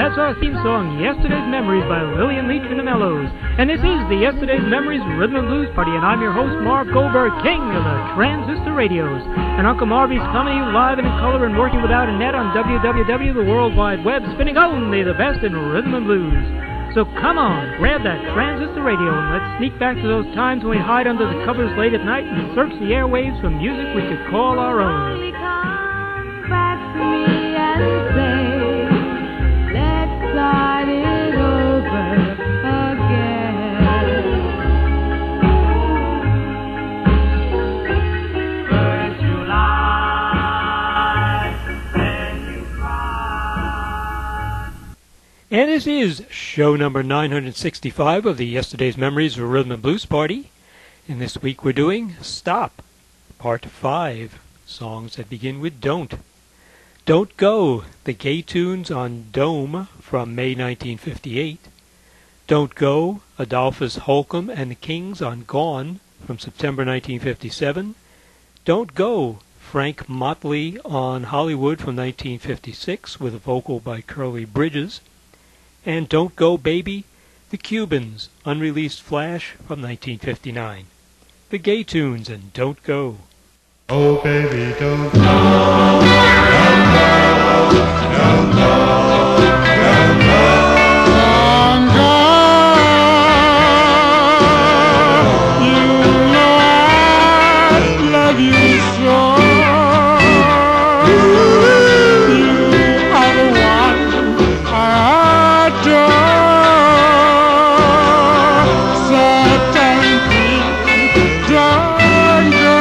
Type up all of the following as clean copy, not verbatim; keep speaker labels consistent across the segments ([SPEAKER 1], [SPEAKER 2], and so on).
[SPEAKER 1] That's our theme song, Yesterday's Memories by Lillian Leach and the Mellows. And this is the Yesterday's Memories Rhythm and Blues Party, and I'm your host, Marv Goldberg, king of the transistor radios. And Uncle Marvy's coming to you live and in color and working without a net on WWW, the World Wide Web, spinning only the best in rhythm and blues. So come on, grab that transistor radio and let's sneak back to those times when we hide under the covers late at night and search the airwaves for music we could call our own.
[SPEAKER 2] Come back to me and say, let's start it over again. First you lie, then you cry.
[SPEAKER 1] And this is show number 965 of the Yesterday's Memories of Rhythm and Blues Party. And this week we're doing Stop, Part 5, songs that begin with Don't. Don't Go, the Gay Tunes on Dome from May 1958. Don't Go, Adolphus Holcomb and the Kings on Gone from September 1957. Don't Go, Frank Motley on Hollywood from 1956 with a vocal by Curly Bridges. And Don't Go Baby, The Cubans, unreleased flash from 1959. The Gay Tunes and Don't Go.
[SPEAKER 3] Oh baby, don't go, don't go, don't go, don't go, don't go. You know I love you so. You are the one I adore. So don't go.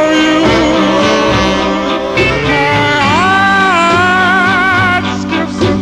[SPEAKER 3] Skips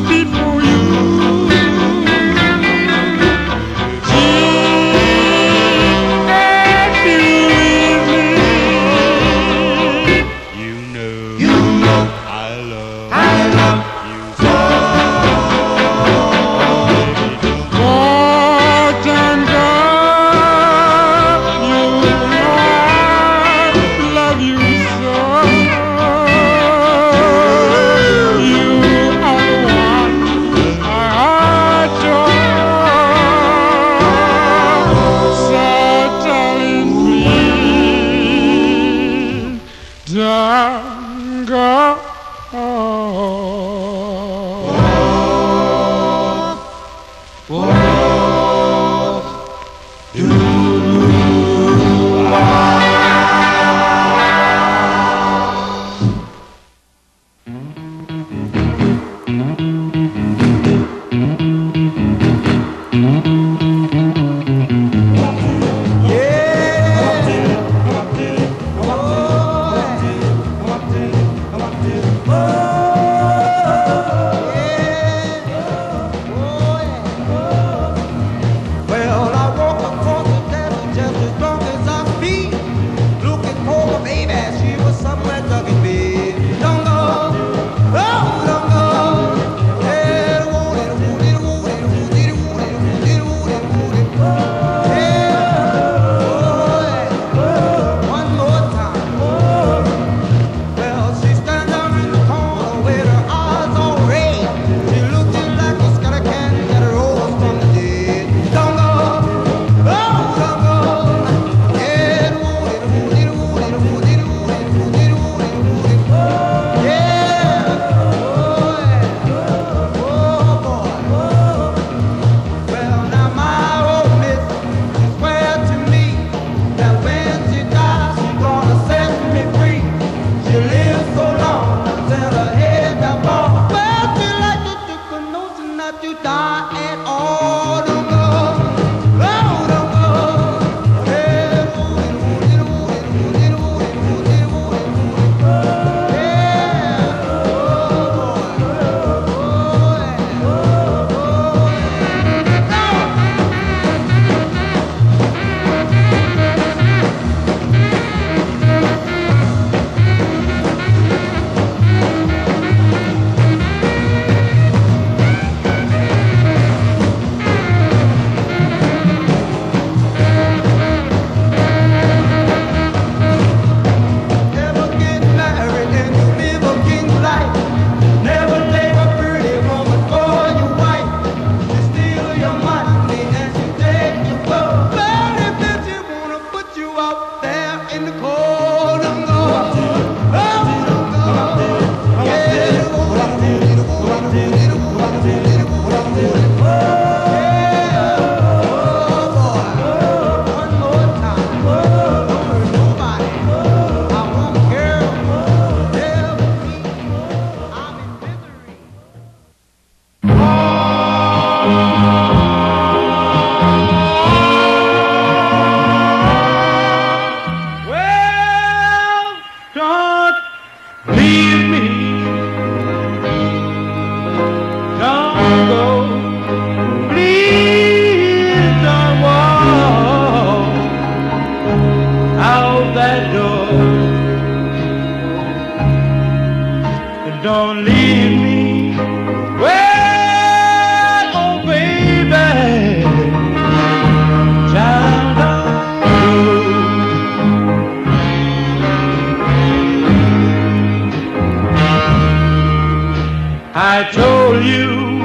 [SPEAKER 3] I told you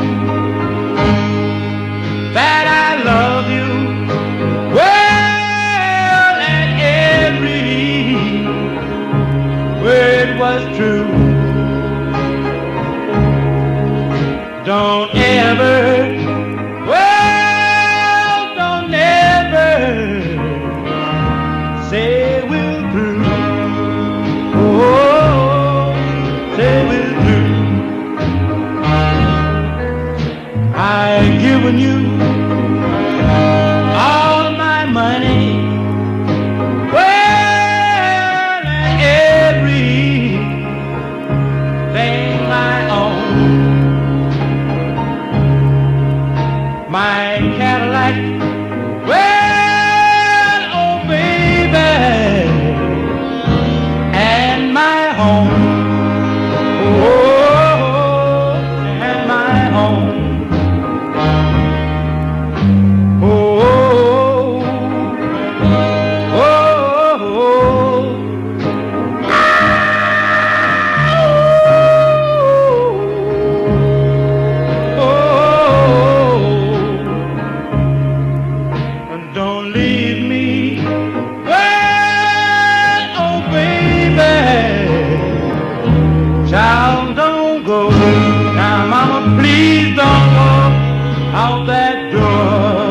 [SPEAKER 3] that I love you. Well, and every word was true. Don't ever, well, don't ever say we're through. Oh, say we're through. I've given you all my money, well, and everything I own. My Cadillac, well, oh baby, and my home, oh, and my home. Don't leave me, well, oh baby, child, don't go. Now mama, please don't go out that door.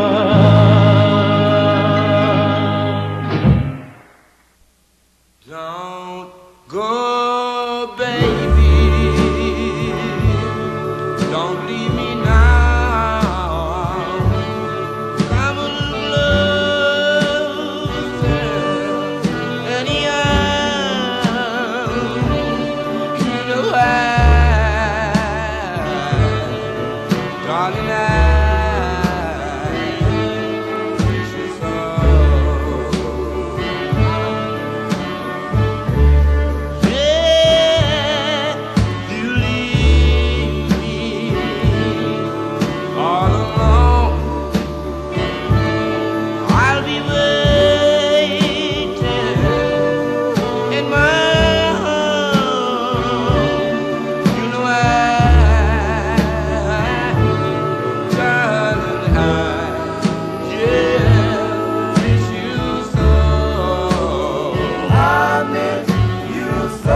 [SPEAKER 4] Don't go, baby. Don't leave me now. I'm a loser anyhow. You know darling, I wish you so. Yeah, you leave me all alone. I'll be waiting in my home. You know darling, yeah, miss you so. I miss you so.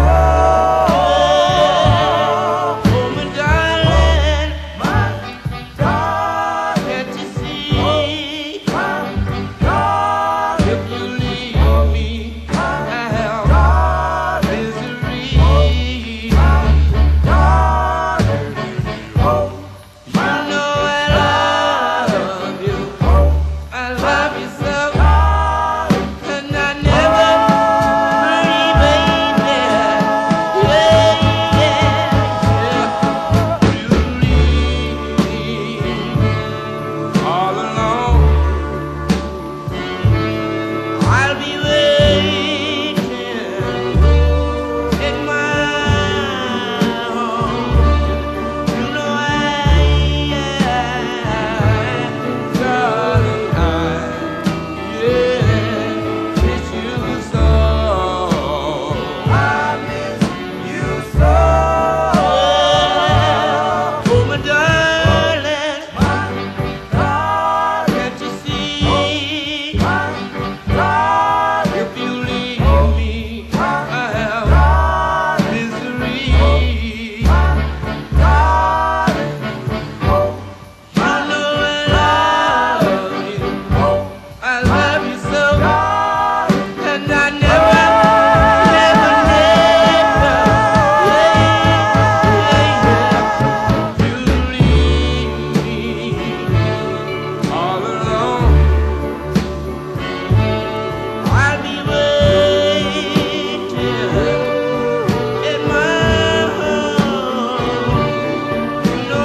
[SPEAKER 4] Oh, my darling, can't you see? If you leave me, I'll have misery. You know I love you. I love you so, and I never leave, baby. Yeah. You leave me all alone. I'll be waiting in my home. You know darling, yeah, miss you so. I miss you so. Oh, my darling, can't you see? If you leave me, I'll have misery. You know I love you so, and I never, you leave me all alone. I'll be waiting in my home. You know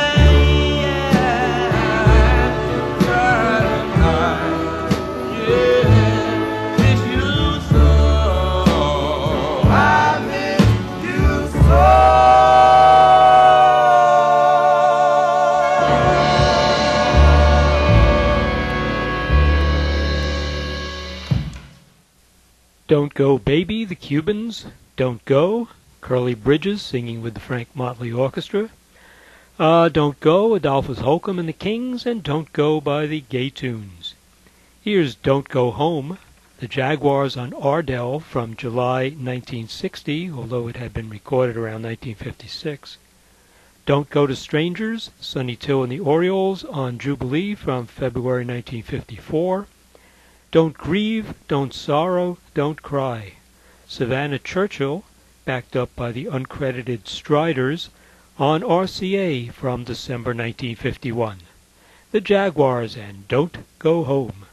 [SPEAKER 4] darling, yeah, miss you so. I miss you so.
[SPEAKER 1] Don't Go Baby, the Cubans. Don't Go, Curly Bridges singing with the Frank Motley Orchestra. Don't Go, Adolphus Holcomb and the Kings, and Don't Go by the Gay Tunes. Here's Don't Go Home, the Jaguars on Ardell from July 1960, although it had been recorded around 1956. Don't Go to Strangers, Sonny Till and the Orioles on Jubilee from February 1954. Don't Grieve, Don't Sorrow, Don't Cry, Savannah Churchill, backed up by the uncredited Striders, on RCA from December 1951. The Jaguars and Don't Go Home.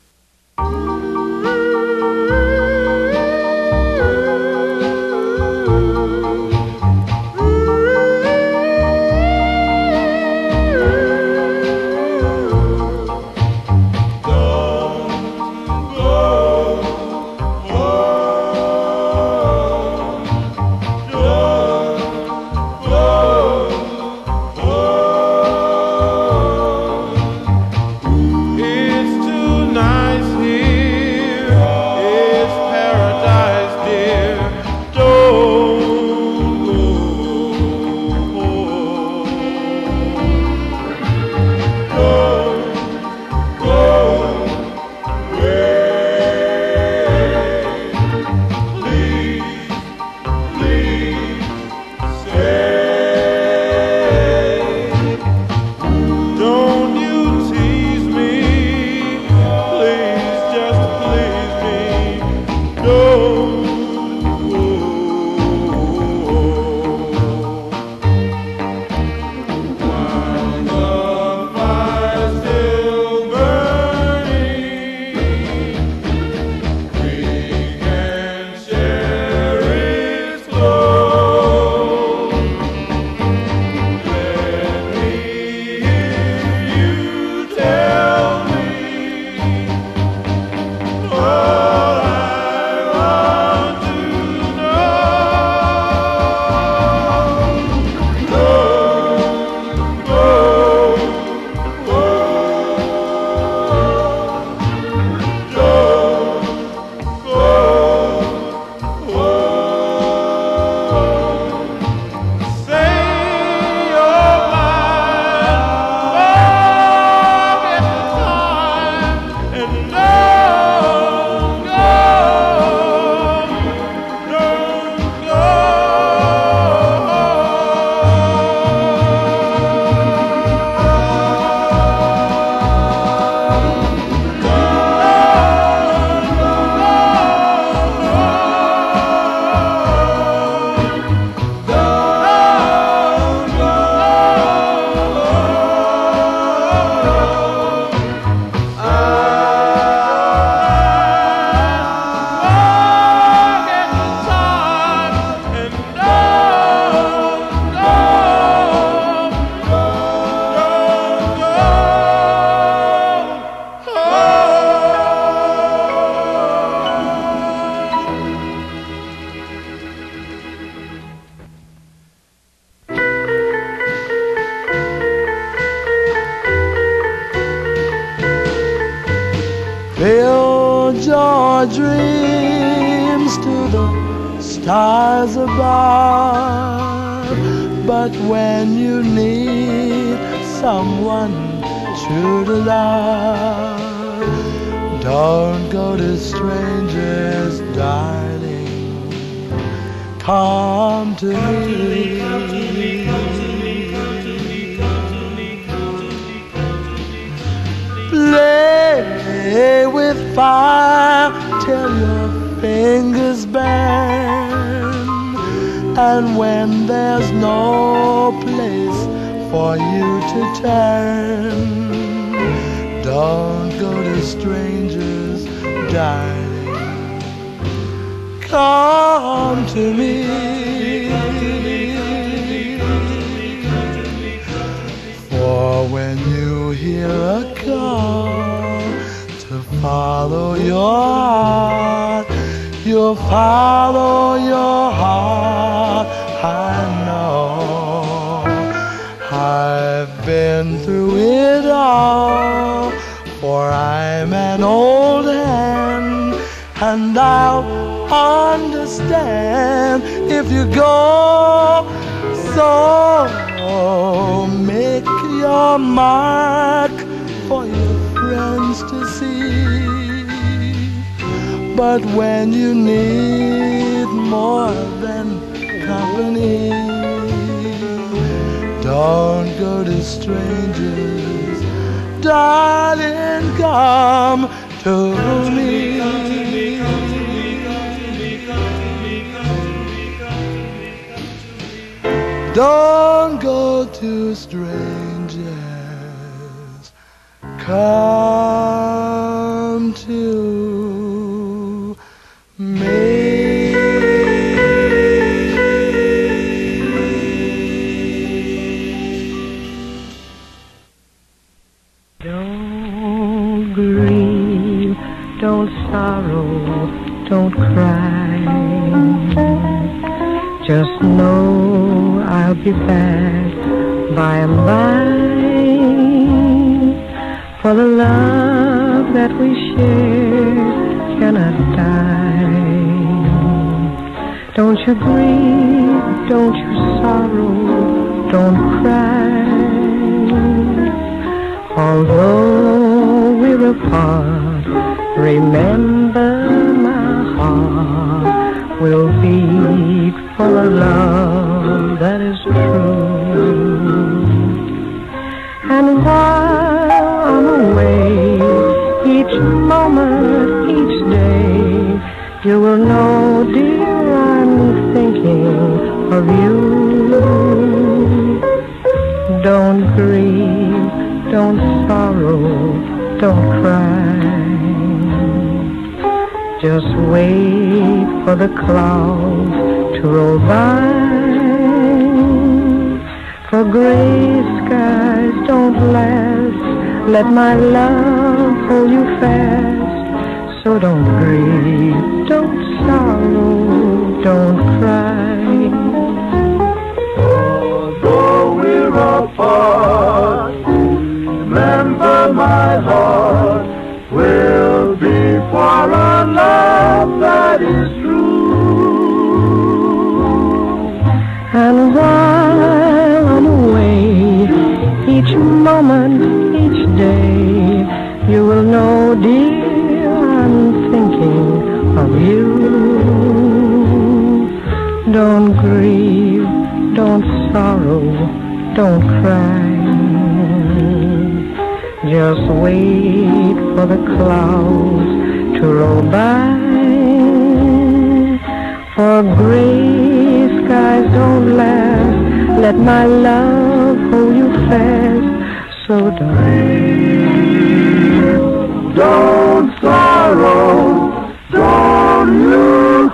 [SPEAKER 5] Build your dreams to the stars above, but when you need someone true to love, don't go to strangers, darling. Come to me. Play with fire till your fingers burn, and when there's no place for you to turn, don't go to strangers, darling. Come to me. For when you hear a call to follow your heart, you'll follow your heart. I know I've been through it all, for I'm an old hand, and I'll understand if you go. So a mark for your friends to see. But when you need more than company, don't go to strangers, darling, come to me. Don't go to strangers, come to me.
[SPEAKER 2] Don't grieve, don't sorrow, don't cry. Just know I'll be back by and by. For the love that we share cannot die. Don't you grieve, don't you sorrow, don't cry. Although we're apart, remember my heart will beat for a love that is true. And while I'm away, each moment, each day, you will know, dear, I'm thinking of you. Don't grieve, don't sorrow, don't cry. Just wait for the clouds to roll by. For gray skies don't last. Let my love hold you fast. So don't grieve, don't sorrow, don't cry.
[SPEAKER 3] Although we're apart, remember my heart will be for a love that is true.
[SPEAKER 2] And while I'm away, each moment, each day, you will know, dear, I'm thinking of you. Don't grieve, don't sorrow, don't cry. Just wait for the clouds to roll by. For gray skies don't last. Let my love hold you fast. So
[SPEAKER 3] Don't sorrow, don't you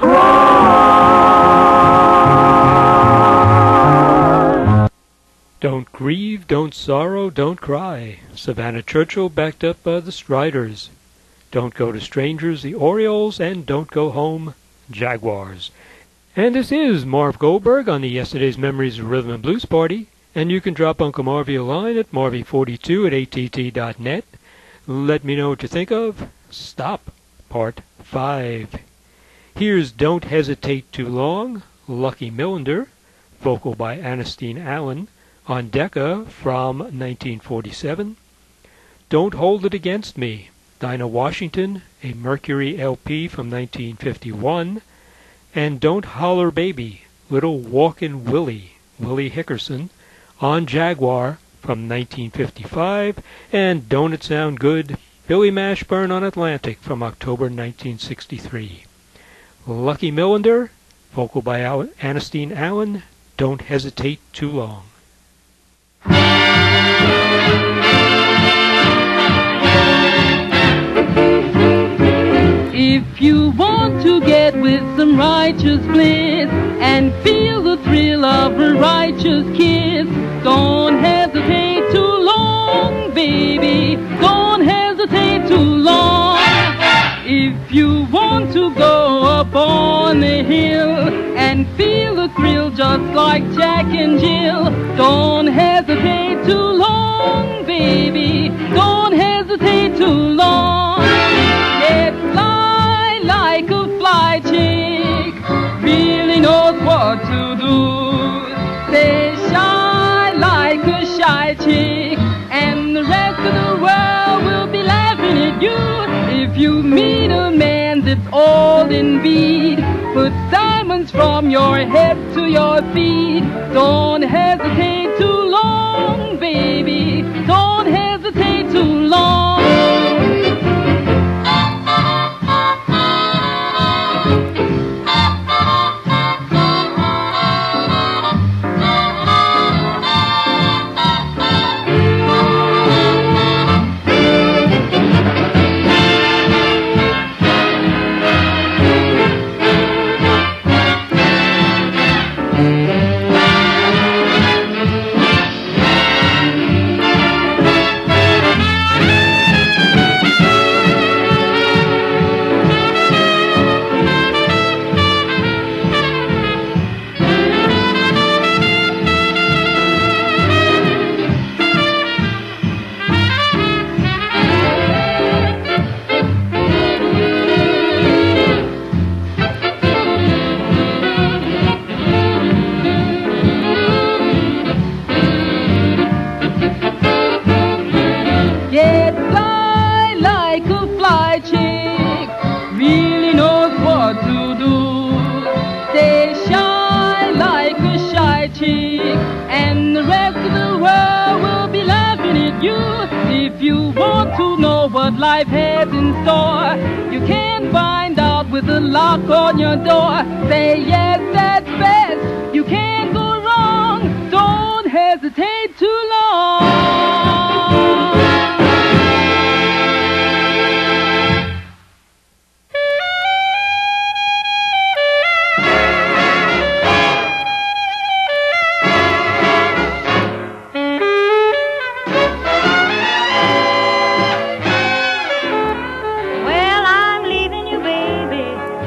[SPEAKER 3] cry.
[SPEAKER 1] Don't grieve, don't sorrow, don't cry. Savannah Churchill backed up by the Striders. Don't go to strangers, the Orioles, and don't go home, Jaguars. And this is Marv Goldberg on the Yesterday's Memories of Rhythm and Blues Party. And you can drop Uncle Marvy a line at marvy42@att.net. Let me know what you think of Stop, Part 5. Here's Don't Hesitate Too Long, Lucky Millinder, vocal by Ernestine Allen, on Decca from 1947. Don't Hold It Against Me, Dinah Washington, a Mercury LP from 1951. And Don't Holler Baby, Little Walkin' Willie, Willie Hickerson, on Jaguar from 1955, and Don't It Sound Good, Billy Mashburn on Atlantic from October 1963. Lucky Millinder, vocal by Ernestine Allen, Don't Hesitate Too Long.
[SPEAKER 6] If you want to get with some righteous bliss and feel the thrill of a righteous kiss, don't hesitate too long, baby. Don't hesitate too long. If you want to go up on the hill and feel the thrill just like Jack and Jill, don't hesitate too long, baby. Don't hesitate too long. Get fly like a fly chick, really knows what to do. Stay shy like a shy chick, golden bead. Put diamonds from your head to your feet. Don't hesitate too long, baby. Don't hesitate too long. Get fly like a fly chick, really knows what to do. Stay shy like a shy chick, and the rest of the world will be laughing at you. If you want to know what life has in store, you can find out with a lock on your door. Say yes, that's best, you can't go wrong. Don't hesitate too long.
[SPEAKER 7] Well, I'm leaving you, baby,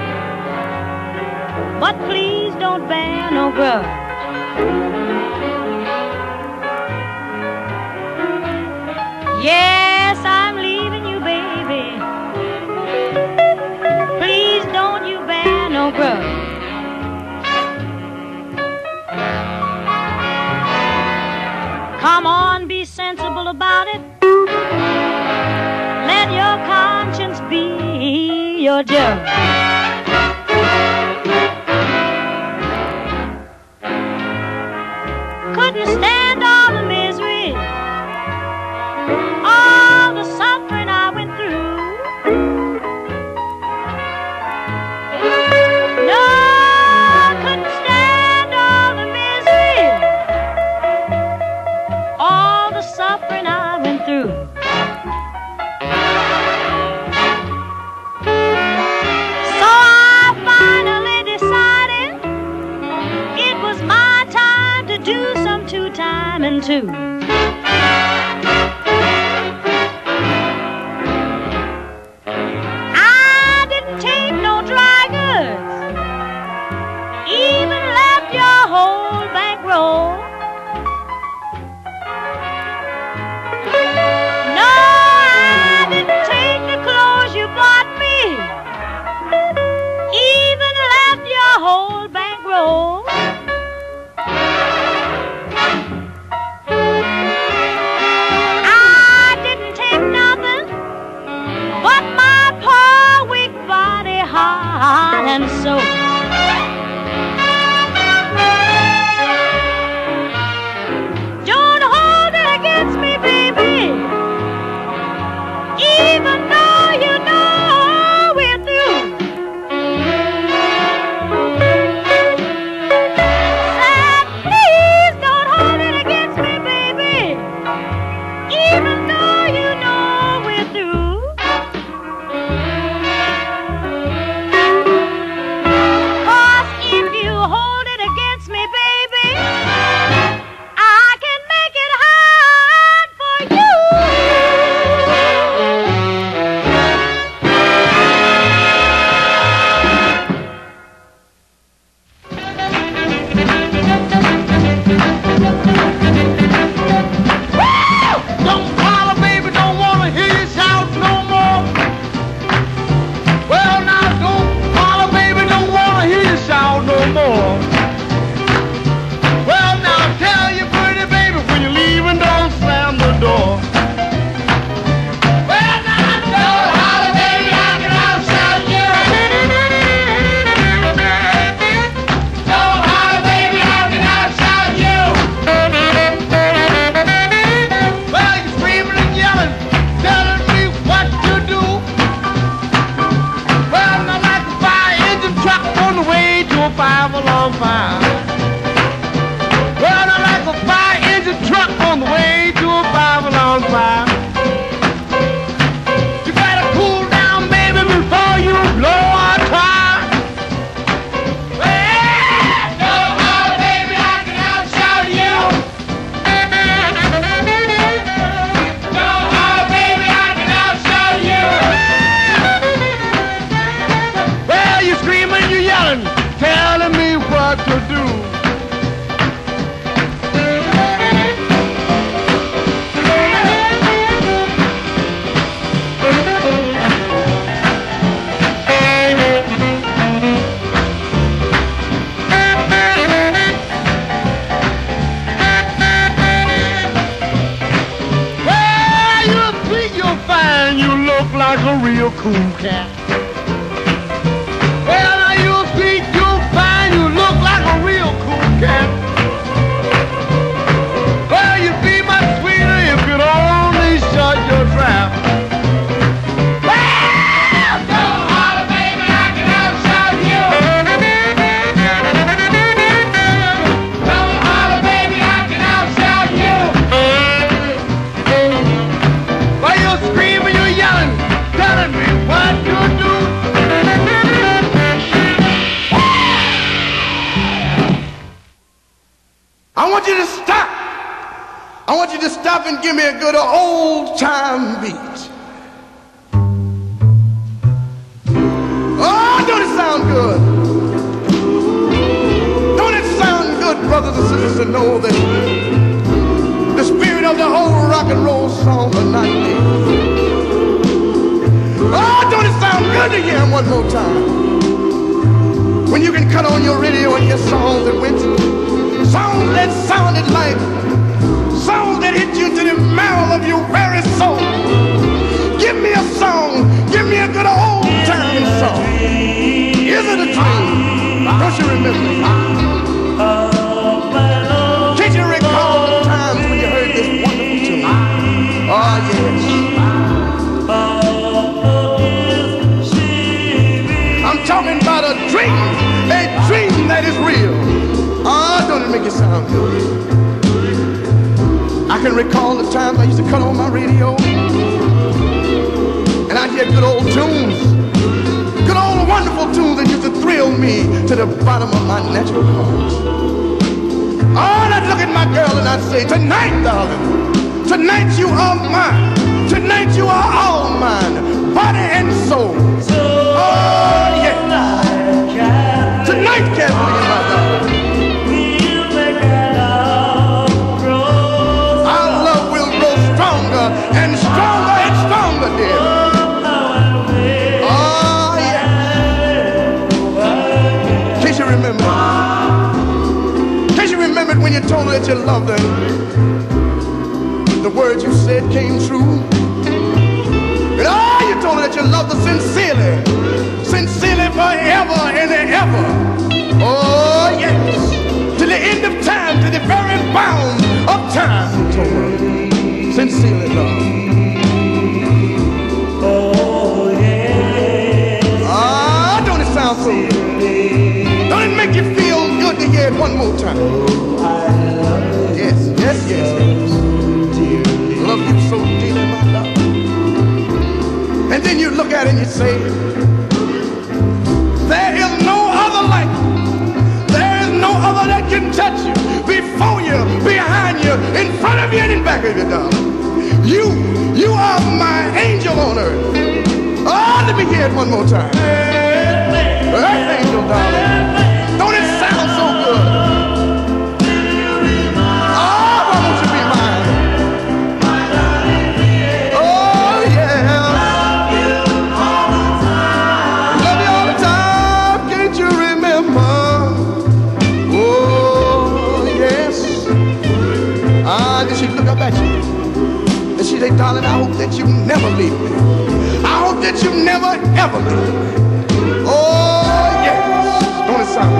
[SPEAKER 7] but please don't bear no grudge. Yes, I'm leaving you, baby. Please don't you bear no grudge. Come on, be sensible about it. Let your conscience be your judge. Couldn't stand all the misery, all the suffering I went through. No, I couldn't stand all the misery, all the suffering I went through. So I finally decided it was my time to do some two-time and two. I didn't take no dry goods, even left your whole bankroll. No, I didn't take the clothes you bought me, even left your whole bankroll.
[SPEAKER 3] a real cool cat. Well, now you'll speak, you'll find you look like a real cool cat. Well, you'd be much sweeter if you'd only shut your trap. Well, don't holler, baby, I can outshout you. Don't holler, baby, I can outshout you. While you're screaming, you're yelling, telling me what to do. I want you to stop. I want you to stop and give me a good old-time beat. Oh, don't it sound good? Don't it sound good, brothers and sisters, to know that the spirit of the whole rock and roll song of 90. Oh, don't it sound good to hear him one more time? When you can cut on your radio and hear songs that went, songs that sounded like, songs that hit you to the marrow of your very soul. Give me a song, give me a good old time song. Is it a dream? Don't you remember? Can't you recall the times when you heard this wonderful tune? Oh, yes. I'm talking about a dream that is real. Oh, don't it make it sound good? I can recall the times I used to cut on my radio and I'd hear good old tunes, good old wonderful tunes that used to thrill me to the bottom of my natural heart. Oh, and I'd look at my girl and I'd say, tonight, darling, tonight you are mine. Tonight you are all mine, body and soul. Oh, yeah. Tonight, Kathleen, my darling, our love will grow stronger and stronger and stronger, dear. Oh, yeah. Can't you remember? Can't you remember when you told her that you loved her? The words you said came true. And oh, you told her that you loved her sincerely, sincerely forever and ever. Oh, yes. To the end of time, to the very bound of time, you told her. Sincerely, love. Oh, yeah. Ah, don't it sound so good? Don't it make you feel good to hear it one more time? Yes, yes, yes, yes. Love you so dearly, my love. And then you look at it and you say, there is no other like you. There is no other that can touch you. Before you, behind you, in front of you, and in back of you, darling. You are my angel on earth. Oh, let me hear it one more time. Earth angel, darling. Don't it sound so good? Oh, why won't you be mine? Oh, yeah. Love you all the time. Can't you remember? Oh, yes. Ah, then she look up at you. And she say, darling, I hope that you never leave me. I hope that you never, ever leave me. Oh, yes. Don't it sound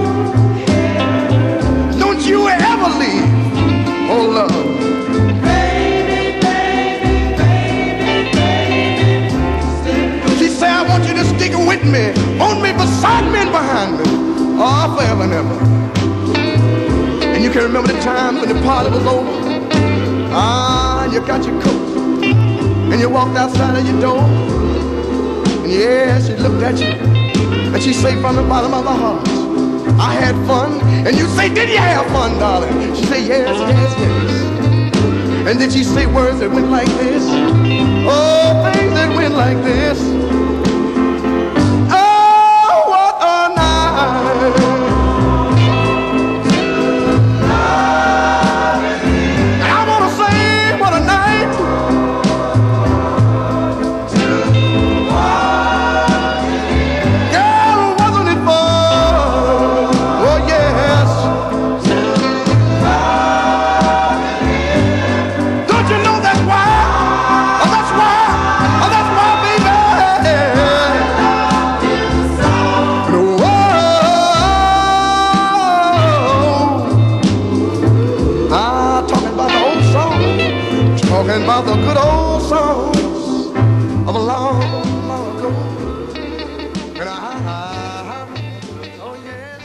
[SPEAKER 3] good? Don't you ever leave. Oh, love. Baby, baby, baby, baby. She say, I want you to stick with me, on me, beside me, and behind me. Oh, forever and ever. And you can remember the time when the party was over. Ah, you got your coat. And you walked outside of your door. And yeah, she looked at you. And she say from the bottom of her heart, I had fun. And you say, did you have fun, darling? She say, yes, yes, yes. And then she say words that went like this. Oh, things that went like this. Oh, what a night. And I want to say, what a night. Don't you know that's why? Oh, that's why, baby. singing about the good old songs of a long, long ago. And oh yes.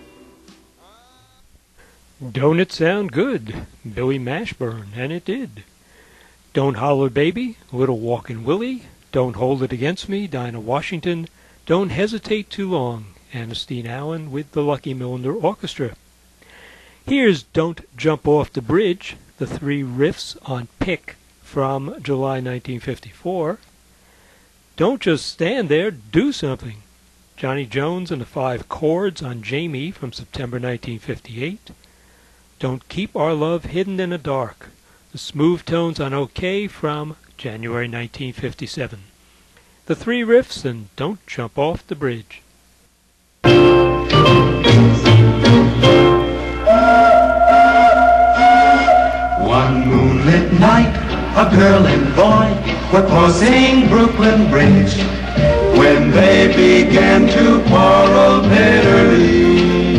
[SPEAKER 1] Don't it sound good? Billy Mashburn, and it did. Don't Holler Baby, Little Walkin' Willie, Don't Hold It Against Me, Dinah Washington, Don't Hesitate Too Long, Ernestine Allen with the Lucky Millinder Orchestra. Here's Don't Jump Off the Bridge, the three riffs on Pick from July 1954. Don't Just Stand There, Do Something. Johnny Jones and the Five Chords on Jamie from September 1958. Don't Keep Our Love Hidden in the Dark. The Smooth Tones on OK from January 1957. The three riffs and Don't Jump Off the Bridge.
[SPEAKER 8] One moonlit night, a girl and boy were crossing Brooklyn Bridge when they began to quarrel bitterly.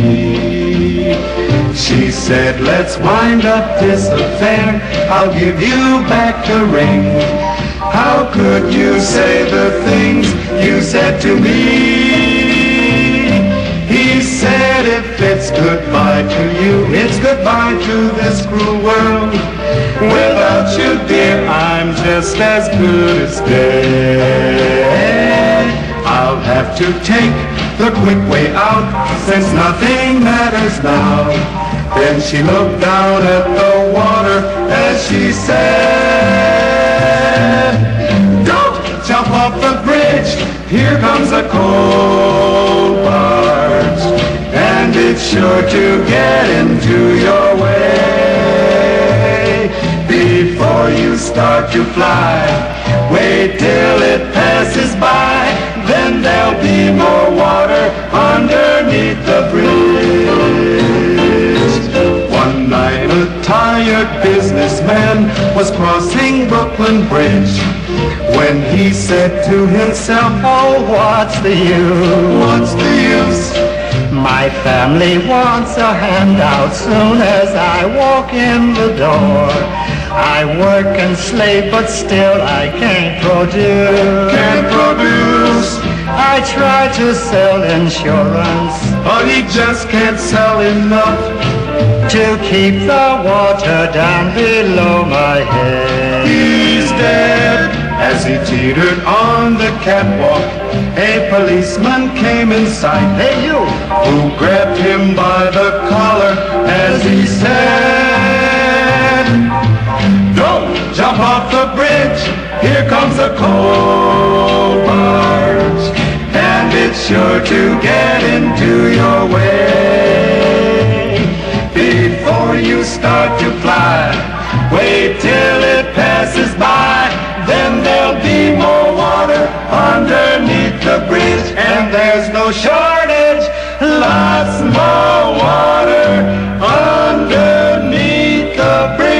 [SPEAKER 8] She said, let's wind up this affair, I'll give you back the ring. How could you say the things you said to me? He said, if it's goodbye to you, it's goodbye to this cruel world. Without you, dear, I'm just as good as dead. I'll have to take the quick way out, since nothing matters now. Then she looked down at the water as she said, don't jump off the bridge, here comes a coal barge, and it's sure to get into your way. Before you start to fly, wait till it passes by, then there'll be more water underneath the bridge. One night a tired businessman was crossing Brooklyn Bridge when he said to himself, oh, what's the use? What's the use? My family wants a handout soon as I walk in the door. I work and slave, but still I can't produce. Can't produce. I try to sell insurance, but he just can't sell enough to keep the water down below my head. He's dead. As he teetered on the catwalk, a policeman came in sight. Hey, you! Who grabbed him by the collar as he said, don't jump off the bridge, here comes a coal barge, and it's sure to get into your way. Before you start to fly, wait till it passes by, then there'll be more water underneath the bridge, and there's no shortage, lots more water underneath the bridge.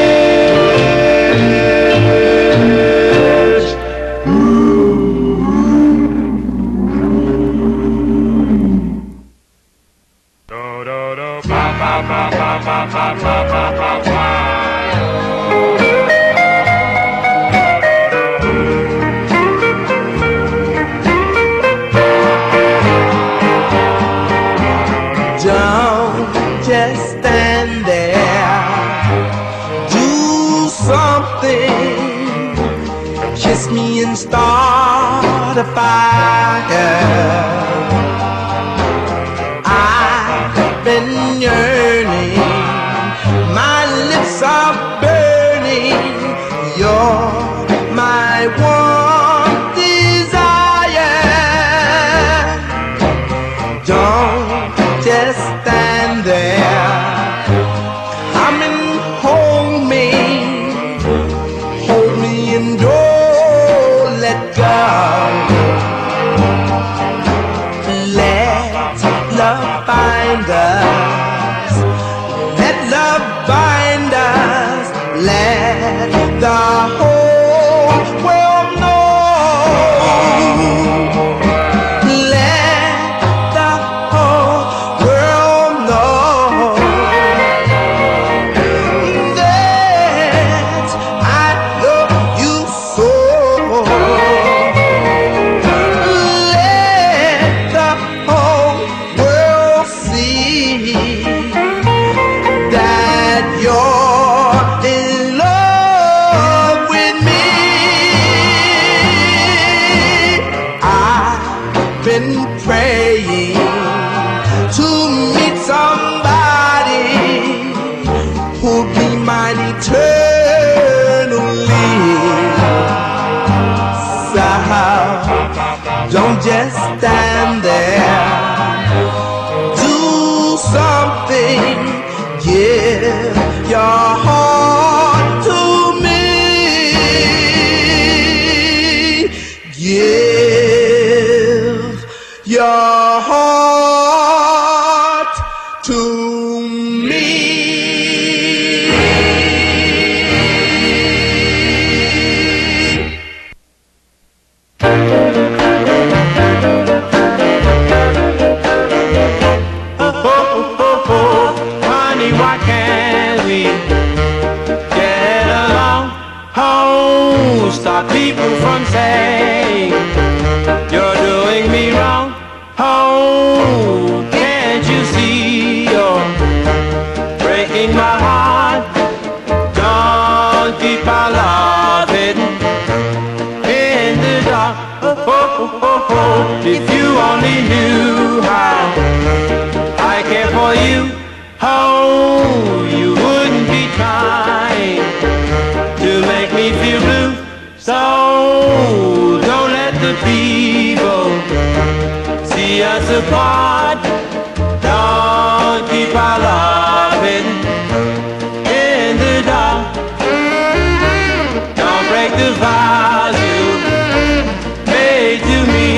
[SPEAKER 8] Do do do ba ba ba ba ba ba ba ba ba.
[SPEAKER 4] Just stand there, do something, kiss me and start a fire. I've been yearning, my lips are burning, you're my one desire. Don't just stand there, come and hold me and don't let go. Let love bind us, let love bind us, let the whole world know. Let the whole world know that I
[SPEAKER 3] your heart to me.
[SPEAKER 4] Honey, why can't we get along? Oh, stop people from saying you're doing me wrong. Oh, can't you see you're breaking my heart? Don't keep our love hidden in the dark. If you only knew how I care for you, oh, you wouldn't be trying to make me feel blue. So don't let the people see us apart. Don't keep our love hidden in the dark. Don't break the vows you made to me.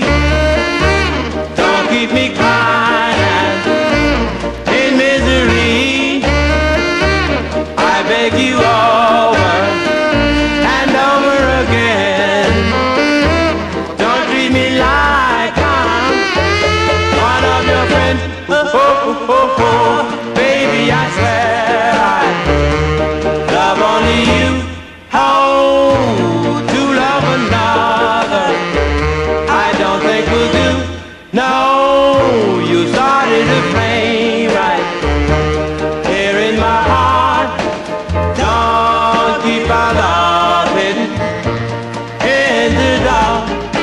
[SPEAKER 4] Don't keep me crying in misery. I beg you over and over again. Don't treat me like I'm one of your friends. Baby, I swear I love only you. Oh, to love another I don't think we'll do. No, you started a flame right here in my heart. Don't keep our love hidden in the dark.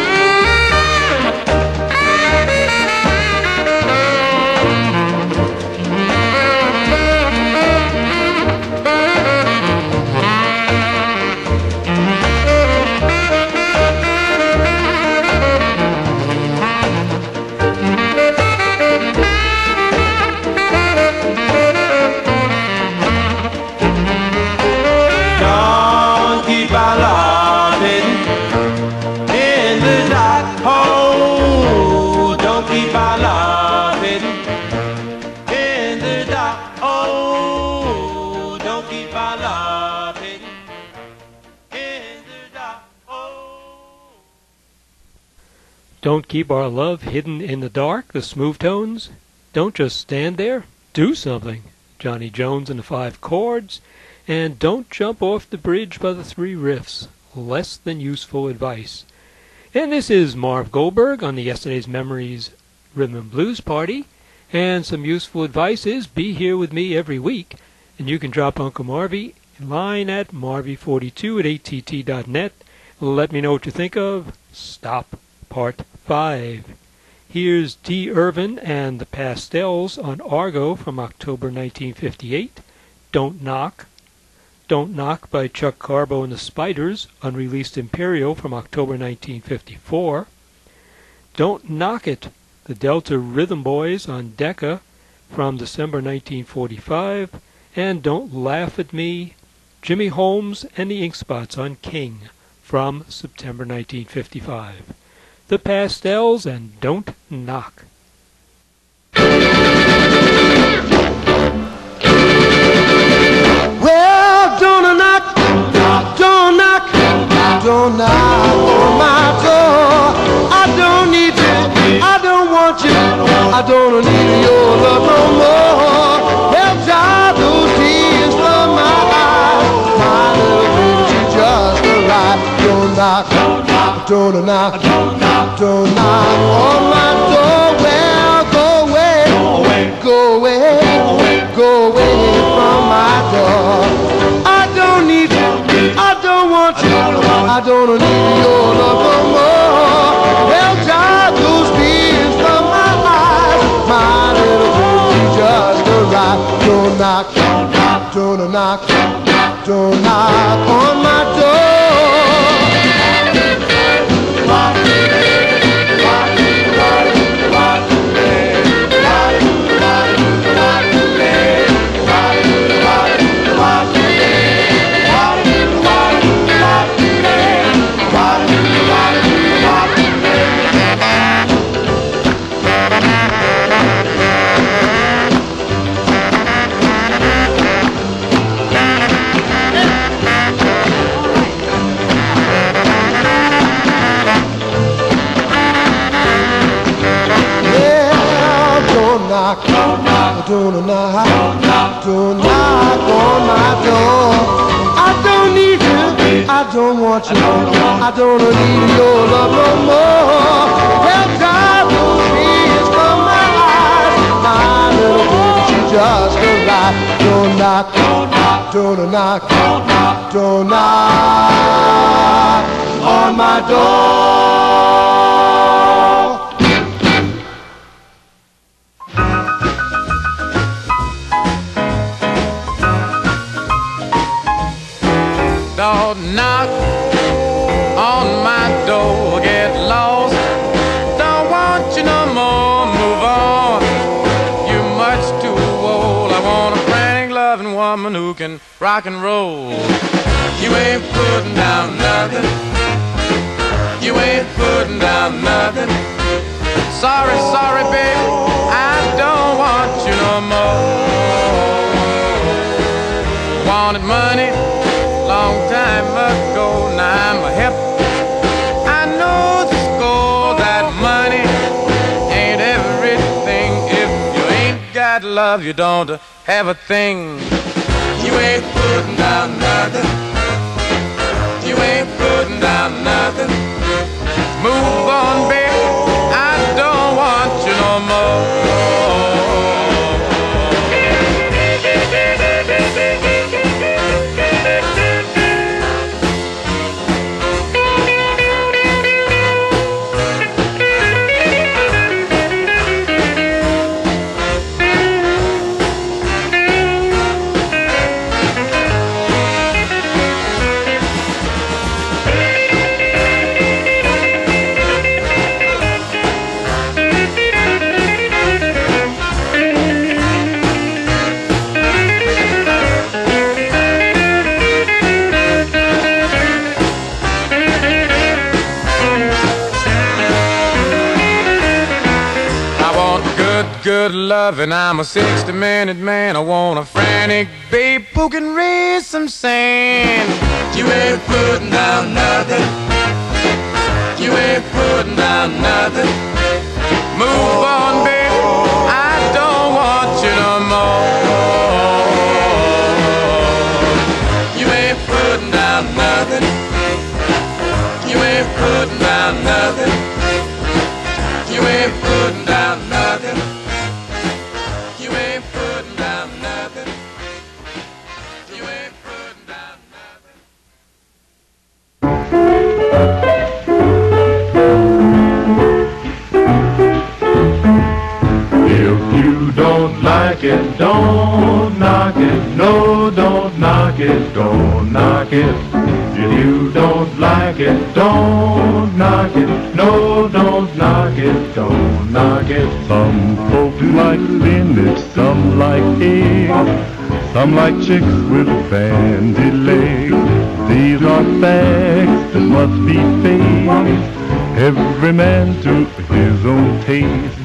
[SPEAKER 4] Don't keep our love hidden in the dark. Oh, don't keep our love hidden in the dark. Oh, don't keep our love hidden in the dark. Oh.
[SPEAKER 1] Don't keep our love hidden in the dark, the Smooth Tones. Don't just stand there, do something. Johnny Jones and the Five Chords. And don't jump off the bridge by the Three Riffs. Less than useful advice. And this is Marv Goldberg on the Yesterday's Memories Rhythm and Blues Party. And some useful advice is be here with me every week. And you can drop Uncle Marvy a line at marvy42@att.net. Let me know what you think of Stop Part 5. Here's Dee Irvin and the Pastels on Argo from October 1958. Don't Knock. Don't Knock by Chuck Carbo and the Spiders, unreleased Imperial from October 1954. Don't Knock It, the Delta Rhythm Boys on Decca from December 1945. And Don't Laugh at Me, Jimmy Holmes and the Ink Spots on King from September 1955. The Pastels and Don't Knock.
[SPEAKER 3] Well, don't knock, don't knock, don't knock on my door. I don't need you, I don't want you, I don't need your love no more. Well, dry those tears from my eyes, my little baby, just arrived. Don't knock, don't knock, don't knock on my door. Well, go away, go away, go away from my door. I don't need you, I don't want you, I don't need your love no more. Well, dry those tears from my eyes, my little baby just arrived. Don't knock, don't knock, don't knock on my door. knock, don't knock, don't knock, don't knock, don't knock on my door. I don't need you, I don't want you, I don't need your love no more. Well, God will tears from my eyes, my little baby, she's just a lie. Don't knock, don't knock, don't knock, don't knock, don't knock on my door.
[SPEAKER 4] Don't knock on my door, get lost. Don't want you no more, move on. You're much too old. I want a frantic, loving woman who can rock and roll. You ain't putting down nothing. You ain't putting down nothing. Sorry, sorry, baby, I don't want you no more. Wanted money long time ago, now I'm a hip. I know the score that money ain't everything. If you ain't got love, you don't have a thing. You ain't putting down nothing. You ain't putting down nothing. Move on, baby, I don't want you no more. Good loving, I'm a 60-minute man. I want a frantic babe who can raise some sand. You ain't putting down nothing. You ain't putting down nothing. Move on, baby, I don't want you no more. You ain't putting down nothing. You ain't putting down nothing. You ain't putting down nothing.
[SPEAKER 8] Don't like it, don't knock it, no, don't knock it, don't knock it. If you don't like it, don't knock it, no, don't knock it, don't knock it. Some folks like spinach, some like eggs, some like chicks with bandy legs. These are facts that must be faced. Every man to his own taste.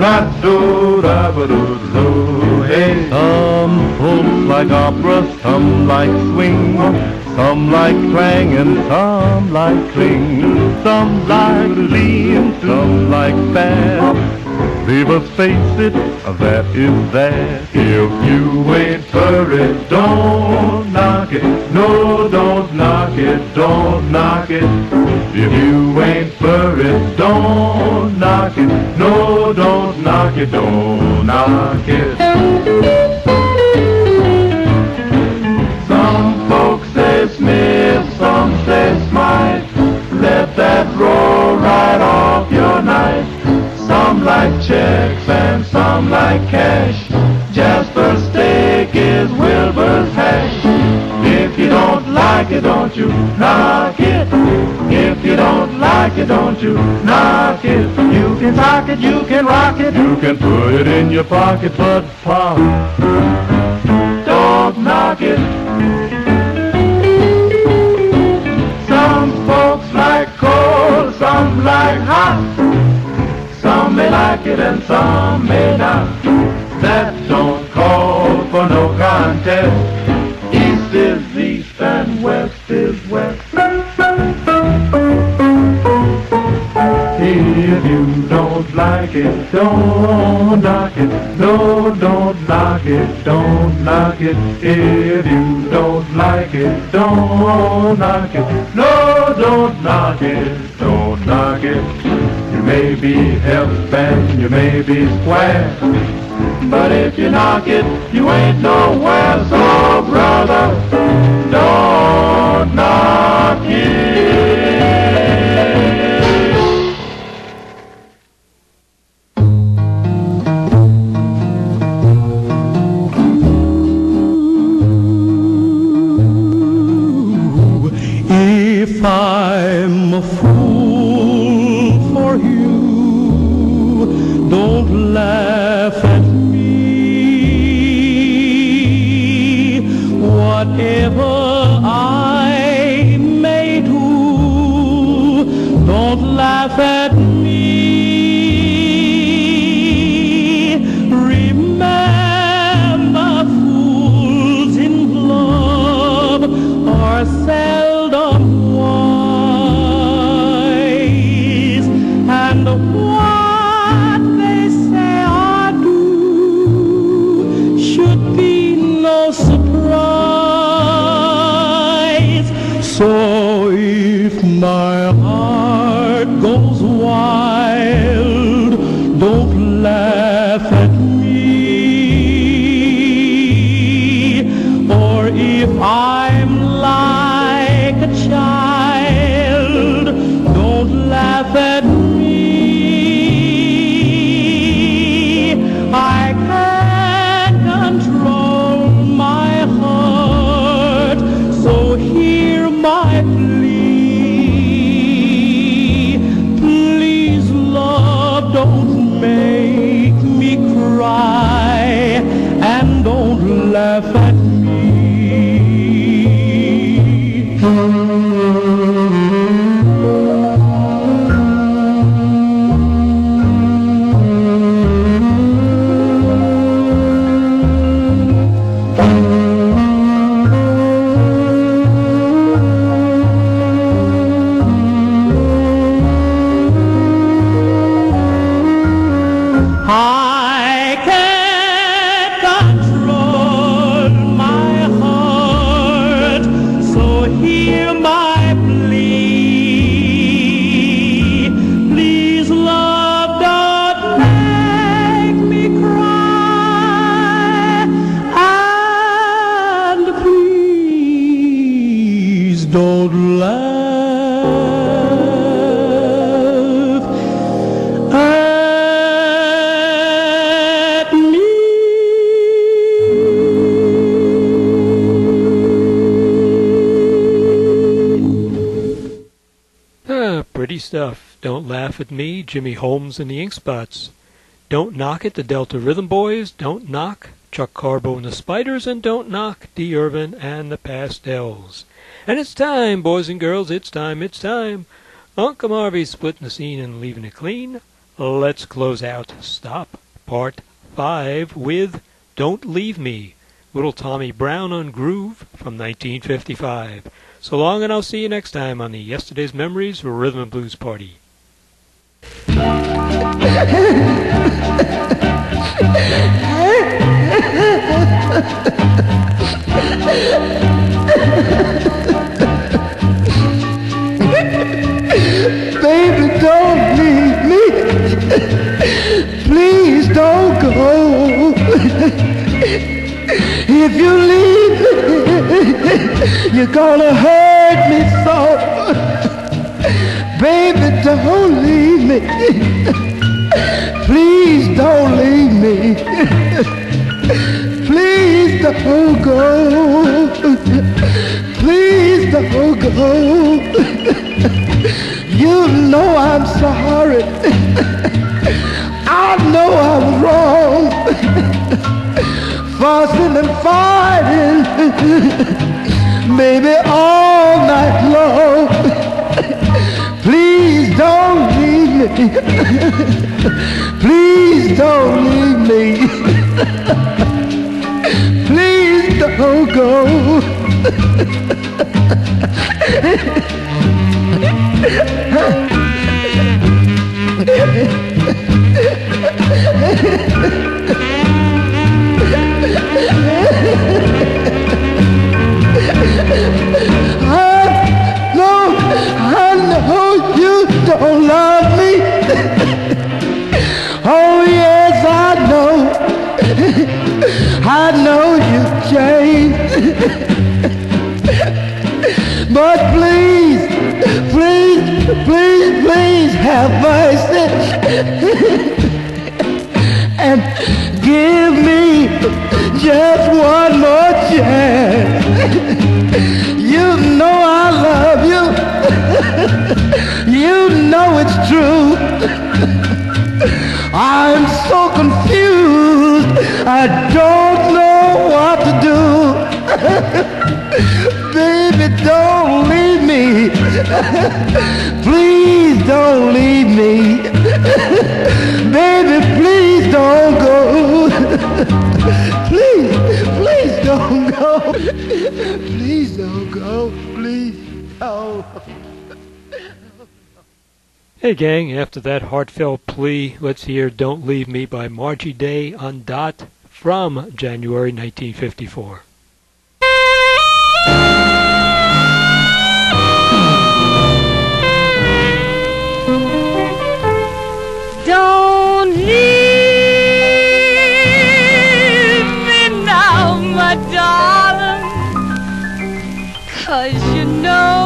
[SPEAKER 8] Do-da-do-da-ba-do-do, hey. Some folks like opera, some like swing, some like clang and some like cling. Some like lean, some like fast. Leave us face it, that is that. If you ain't furry, don't knock it. No, don't knock it, don't knock it. If you ain't furry, don't knock it. No, don't knock it, don't knock it. Some folks say Smith, some say Smythe. Let that roll right off your knife. Some like checks and some like cash. Jasper's steak is Wilbur's hash. If you don't like it, don't you knock it. If you don't like it, don't you knock it. You can knock it, you can rock it, you can put it in your pocket, but pop, don't knock it. Some folks like cold, some like hot. Some may like it and some may not. That don't call for no contest. East is east and west is west. If you don't like like it, don't knock it. No, don't knock it, don't knock it. If you don't like it, don't knock it. No, don't knock it, don't knock it. You may be hip and you may be square, but if you knock it, you ain't nowhere. So brother, don't knock it.
[SPEAKER 5] If I'm a fool for you, don't laugh at me. Whatever I may do, don't laugh at me. Remember, fools in love are seldom wise, and what they say or do should be no surprise. So if my heart goes wild, don't laugh at me. Or if I'm like a child, don't laugh at me. I can't control my heart, so hear my plea. Please, love, don't make me cry, and don't laugh at me. I can't control my heart, so hear my plea. Please, love, don't make me cry, and please don't laugh at me.
[SPEAKER 1] Pretty stuff. Don't Laugh at Me, Jimmy Holmes and the Ink Spots. Don't Knock It, the Delta Rhythm Boys. Don't Knock, Chuck Carbo and the Spiders. And Don't Knock, Dee Irvin and the Pastels. And it's time, boys and girls, it's time. Uncle Marvy's splitting the scene and leaving it clean. Let's close out Stop, Part 5 with Don't Leave Me, Little Tommy Brown on Groove from 1955. So long, and I'll see you next time on the Yesterday's Memories Rhythm and Blues Party.
[SPEAKER 3] Baby, don't leave me. Please don't go. If you leave me, you're gonna hurt me so. Baby, don't leave me. Please don't leave me. Please don't go. Please don't go. You know I'm sorry. I know I'm wrong. Fussing and fighting, maybe all night long. Please don't leave me. Please don't leave me. Please don't go.
[SPEAKER 5] Lord, please, please, please, please have mercy and give me just one more chance. You know I love you. You know it's true. I'm so confused. I don't know what to do. Baby, don't leave me. Please don't leave me. Baby, please don't go. Please, please don't go. Please don't go. Please don't.
[SPEAKER 1] Hey gang, after that heartfelt plea, let's hear Don't Leave Me by Margie Day on Dot from January 1954.
[SPEAKER 6] Don't leave me now, my darling, 'cause you know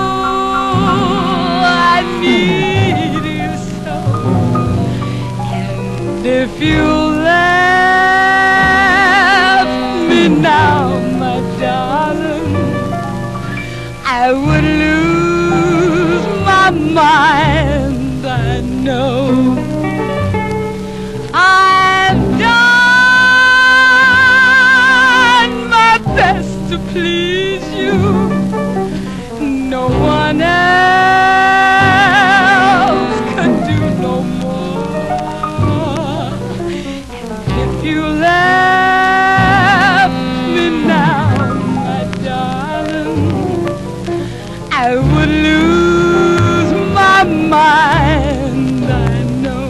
[SPEAKER 6] I need you so. And if you left me now, my darling, I would lose my mind, I know. I've done my best to please you. No one else could do no more. And if you left me now, my darling, I would lose my mind, I know.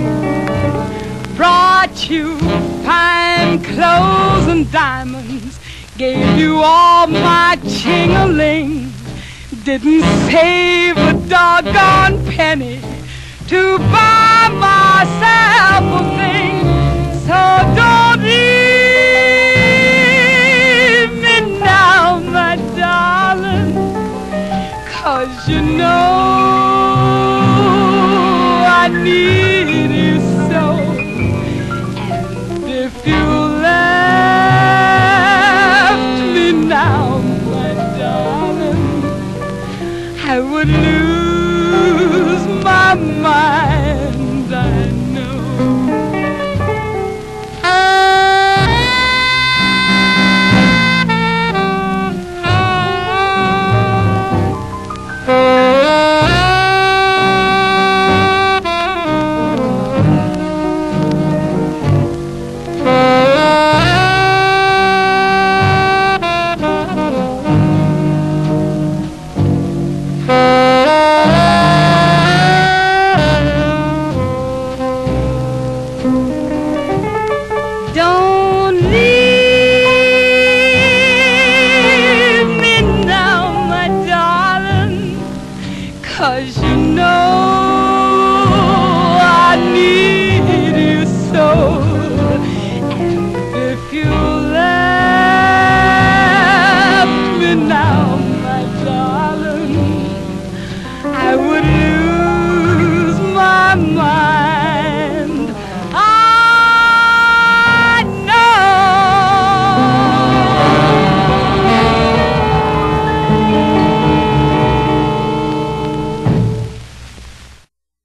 [SPEAKER 6] Brought you fine clothes and diamonds, gave you all my ching-a-ling, didn't save a doggone penny to buy myself a thing. So don't leave me now, my darling, 'cause you know I need you so. And if you left me now, my darling, I would lose my mind, I know. Don't leave me now, my darling, 'cause you know